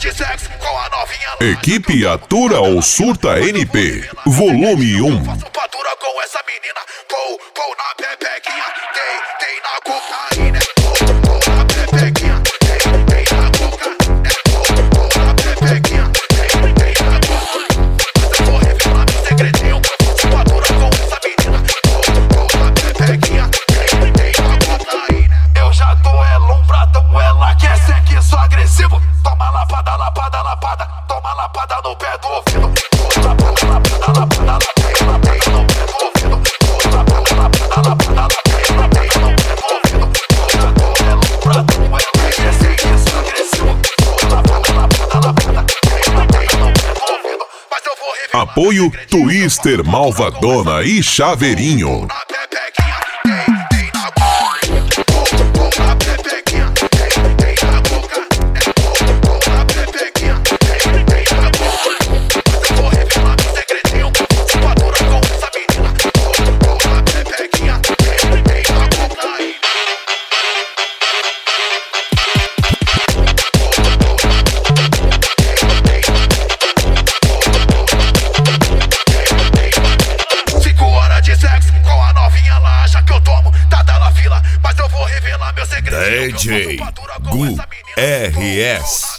de sexo com a novinha lá. Equipe Atura ou Surta NP, volume 1. Faço fatura com essa menina, pou na pepequinha, tem na cocaína, pou na pepequinha, tem na cocaína, pou na pepequinha, tem na cocaína. Mas eu vou revelar meu segredinho, faço fatura com essa menina, pou na pepequinha, tem na cocaína. Eu já tô elumbrado, ela quer ser só agressivo. Toma lapada, lapada, lapada, toma lapada no pé do ouvido. Lapada, lapada, lapada, lapada. Apoio Twister, Malvadona e Chaveirinho. DJ Gu RS